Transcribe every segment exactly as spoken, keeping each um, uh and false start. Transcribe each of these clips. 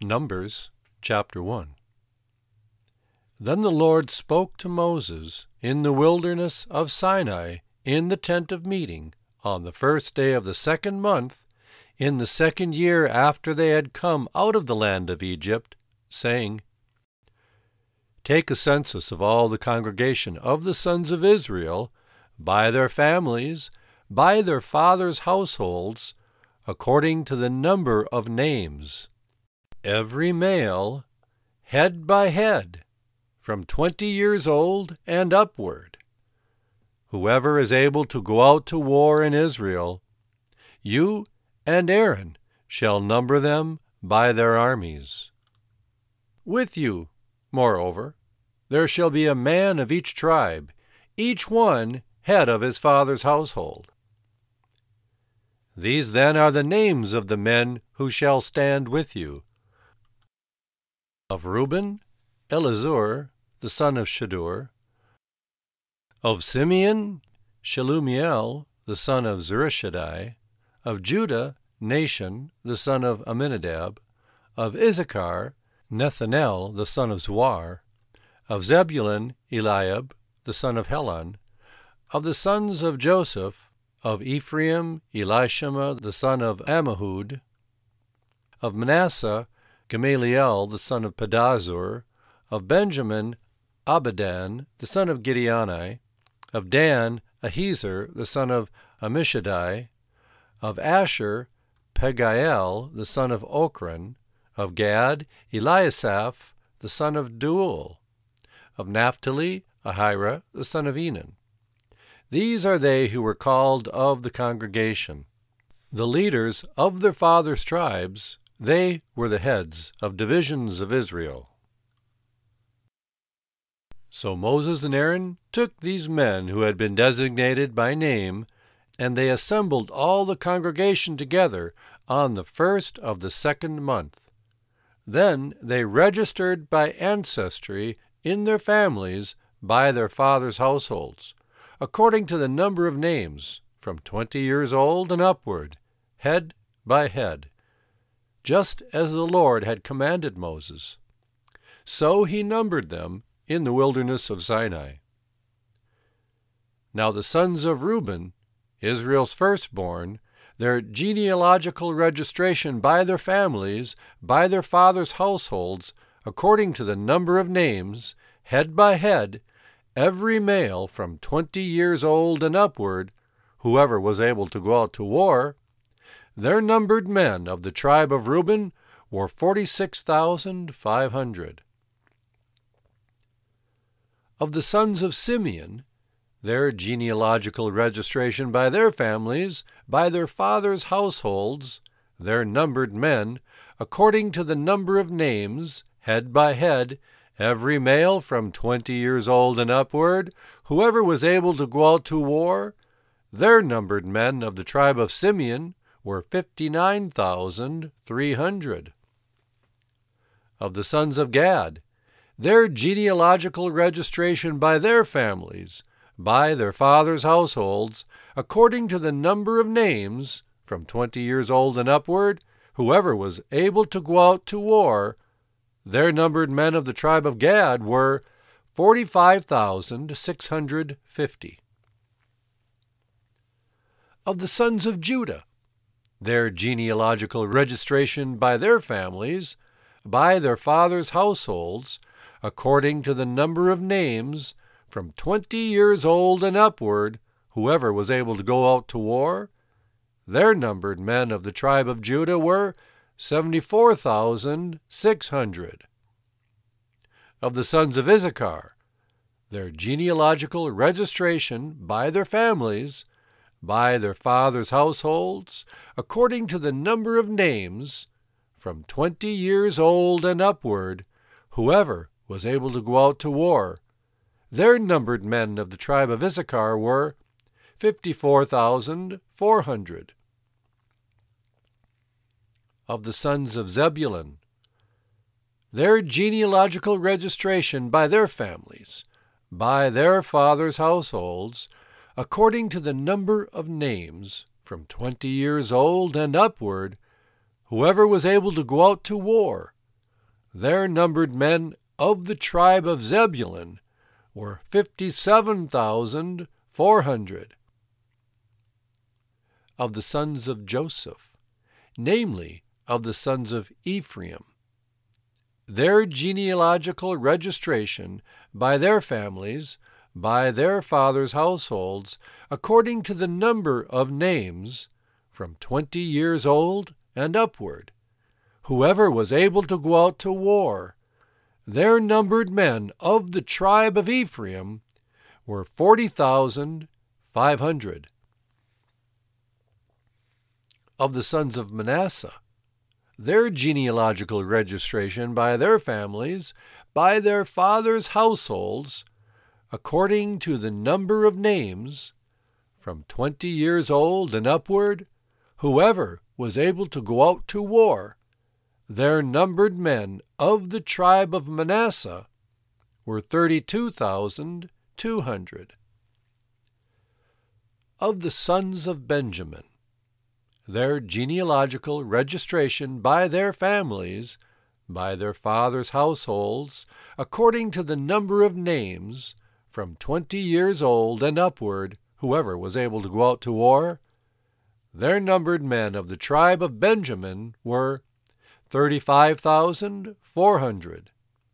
Numbers chapter one. Then the Lord spoke to Moses in the wilderness of Sinai in the tent of meeting on the first day of the second month, in the second year after they had come out of the land of Egypt, saying, Take a census of all the congregation of the sons of Israel, by their families, by their fathers' households, according to the number of names, every male, head by head, from twenty years old and upward. Whoever is able to go out to war in Israel, you and Aaron shall number them by their armies. With you, moreover, there shall be a man of each tribe, each one head of his father's household. These then are the names of the men who shall stand with you. Of Reuben, Elizur, the son of Shedeur. Of Simeon, Shelumiel, the son of Zurishaddai. Of Judah, Nahshon, the son of Amminadab. Of Issachar, Nethanel, the son of Zuar. Of Zebulun, Eliab, the son of Helon. Of the sons of Joseph, of Ephraim, Elishama, the son of Ammihud. Of Manasseh, Gamaliel, the son of Pedazur. Of Benjamin, Abidan, the son of Gideoni. Of Dan, Ahiezer, the son of Ammishaddai. Of Asher, Pagiel, the son of Ochran. Of Gad, Eliasaph, the son of Deuel. Of Naphtali, Ahira, the son of Enan. These are they who were called of the congregation. The leaders of their fathers' tribes, they were the heads of divisions of Israel. So Moses and Aaron took these men who had been designated by name, and they assembled all the congregation together on the first of the second month. Then they registered by ancestry in their families by their fathers' households, according to the number of names, from twenty years old and upward, head by head, just as the Lord had commanded Moses. So he numbered them in the wilderness of Sinai. Now the sons of Reuben, Israel's firstborn, their genealogical registration by their families, by their fathers' households, according to the number of names, head by head, every male from twenty years old and upward, whoever was able to go out to war, their numbered men of the tribe of Reuben were forty-six thousand five hundred. Of the sons of Simeon, their genealogical registration by their families, by their fathers' households, their numbered men, according to the number of names, head by head, every male from twenty years old and upward, whoever was able to go out to war, their numbered men of the tribe of Simeon were fifty-nine thousand three hundred. Of the sons of Gad, their genealogical registration by their families, by their fathers' households, according to the number of names, from twenty years old and upward, whoever was able to go out to war, their numbered men of the tribe of Gad were forty-five thousand six hundred fifty. Of the sons of Judah, their genealogical registration by their families, by their fathers' households, according to the number of names, from twenty years old and upward, whoever was able to go out to war, their numbered men of the tribe of Judah were seventy-four thousand six hundred. Of the sons of Issachar, their genealogical registration by their families, by their fathers' households, according to the number of names, from twenty years old and upward, whoever was able to go out to war, their numbered men of the tribe of Issachar were fifty-four thousand four hundred. Of the sons of Zebulun, their genealogical registration by their families, by their fathers' households, according to the number of names, from twenty years old and upward, whoever was able to go out to war, there numbered men of the tribe of Zebulun were fifty-seven thousand four hundred. Of the sons of Joseph, namely of the sons of Ephraim, their genealogical registration by their families, by their fathers' households, according to the number of names, from twenty years old and upward, whoever was able to go out to war, their numbered men of the tribe of Ephraim were forty thousand five hundred. Of the sons of Manasseh, their genealogical registration by their families, by their fathers' households, according to the number of names, from twenty years old and upward, whoever was able to go out to war, their numbered men of the tribe of Manasseh were thirty-two thousand two hundred. Of the sons of Benjamin, their genealogical registration by their families, by their fathers' households, according to the number of names, from twenty years old and upward, whoever was able to go out to war, their numbered men of the tribe of Benjamin were thirty-five thousand four hundred.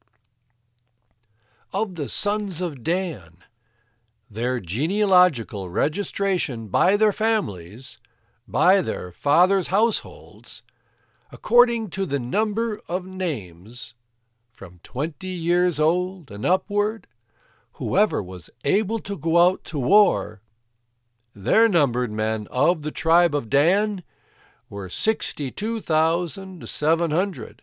Of the sons of Dan, their genealogical registration by their families, by their fathers' households, according to the number of names, from twenty years old and upward, whoever was able to go out to war, their numbered men of the tribe of Dan were sixty-two thousand seven hundred.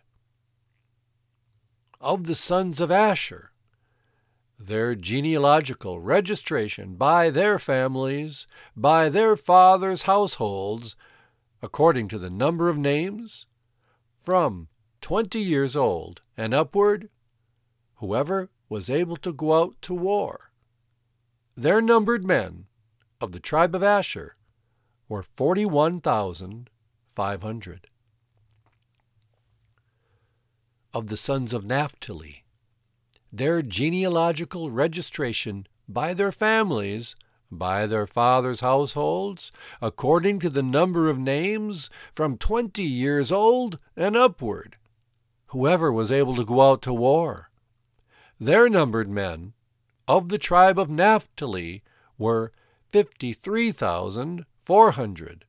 Of the sons of Asher, their genealogical registration by their families, by their fathers' households, according to the number of names, from twenty years old and upward, whoever was able to go out to war, their numbered men of the tribe of Asher were forty-one thousand five hundred. Of the sons of Naphtali, their genealogical registration by their families, by their fathers' households, according to the number of names, from twenty years old and upward, whoever was able to go out to war, their numbered men of the tribe of Naphtali were fifty-three thousand four hundred.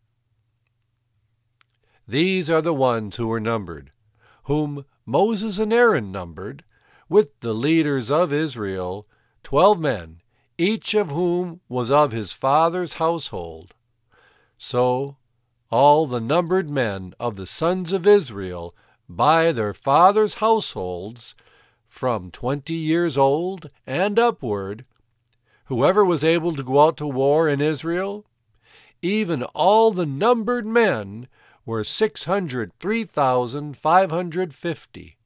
These are the ones who were numbered, whom Moses and Aaron numbered, with the leaders of Israel, twelve men, each of whom was of his father's household. So all the numbered men of the sons of Israel by their fathers' households, from twenty years old and upward, whoever was able to go out to war in Israel, even all the numbered men were six hundred three thousand five hundred fifty.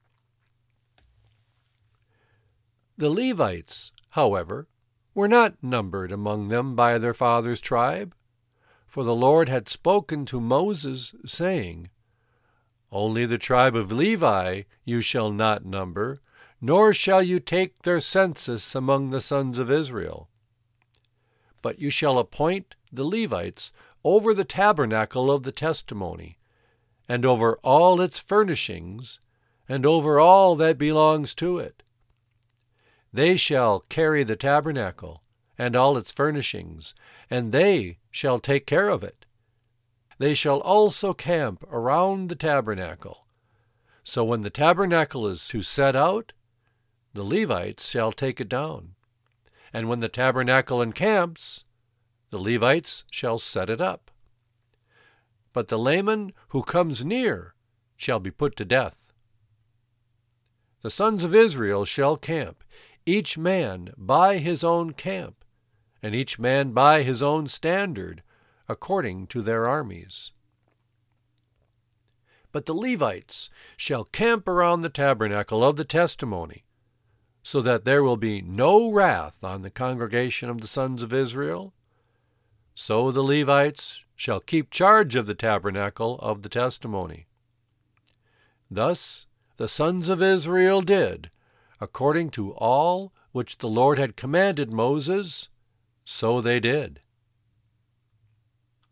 The Levites, however, were not numbered among them by their father's tribe, for the Lord had spoken to Moses, saying, Only the tribe of Levi you shall not number, nor shall you take their census among the sons of Israel. But you shall appoint the Levites over the tabernacle of the testimony, and over all its furnishings, and over all that belongs to it. They shall carry the tabernacle and all its furnishings, and they shall take care of it. They shall also camp around the tabernacle. So when the tabernacle is to set out, the Levites shall take it down. And when the tabernacle encamps, the Levites shall set it up. But the layman who comes near shall be put to death. The sons of Israel shall camp, each man by his own camp, and each man by his own standard, according to their armies. But the Levites shall camp around the tabernacle of the testimony, so that there will be no wrath on the congregation of the sons of Israel. So the Levites shall keep charge of the tabernacle of the testimony. Thus the sons of Israel did, according to all which the Lord had commanded Moses, so they did.